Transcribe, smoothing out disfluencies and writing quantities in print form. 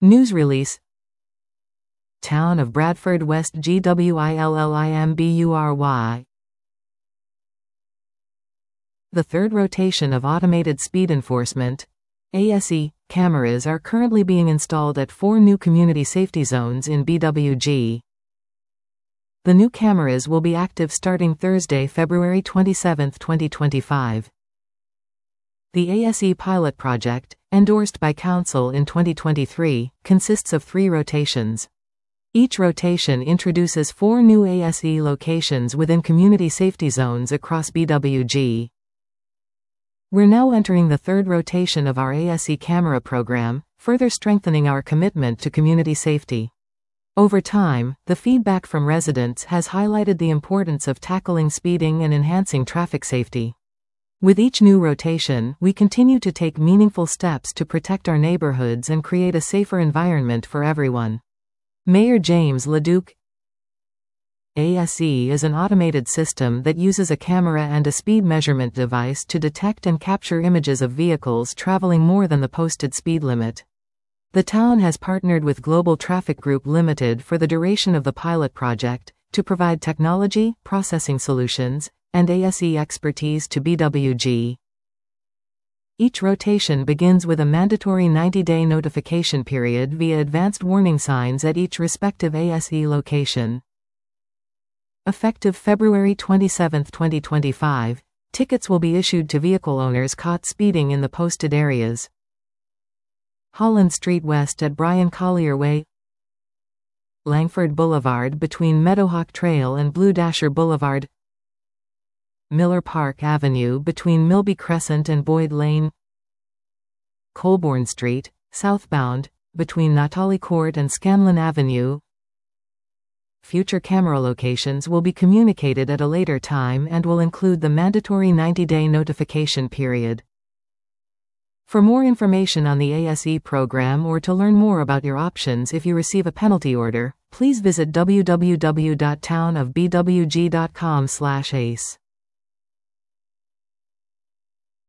News release. Town of Bradford West GWILLIMBURY. The third rotation of automated speed enforcement ASE cameras are currently being installed at 4 new community safety zones in BWG. The new cameras will be active starting Thursday, February 27, 2025. The ASE pilot project, endorsed by Council in 2023, consists of 3 rotations. Each rotation introduces 4 new ASE locations within community safety zones across BWG. We're now entering the third rotation of our ASE camera program, further strengthening our commitment to community safety. Over time, the feedback from residents has highlighted the importance of tackling speeding and enhancing traffic safety. With each new rotation, we continue to take meaningful steps to protect our neighborhoods and create a safer environment for everyone. Mayor James LeDuc. ASE is an automated system that uses a camera and a speed measurement device to detect and capture images of vehicles traveling more than the posted speed limit. The town has partnered with Global Traffic Group Limited for the duration of the pilot project, to provide technology, processing solutions, and ASE expertise to BWG. Each rotation begins with a mandatory 90-day notification period via advanced warning signs at each respective ASE location. Effective February 27, 2025, tickets will be issued to vehicle owners caught speeding in the posted areas. Holland Street West at Brian Collier Way, Langford Boulevard between Meadowhawk Trail and Blue Dasher Boulevard, Miller Park Avenue between Milby Crescent and Boyd Lane, Colborne Street, southbound, between Natali Court and Scanlon Avenue. Future camera locations will be communicated at a later time and will include the mandatory 90-day notification period. For more information on the ASE program or to learn more about your options if you receive a penalty order, please visit www.townofbwg.com/ace.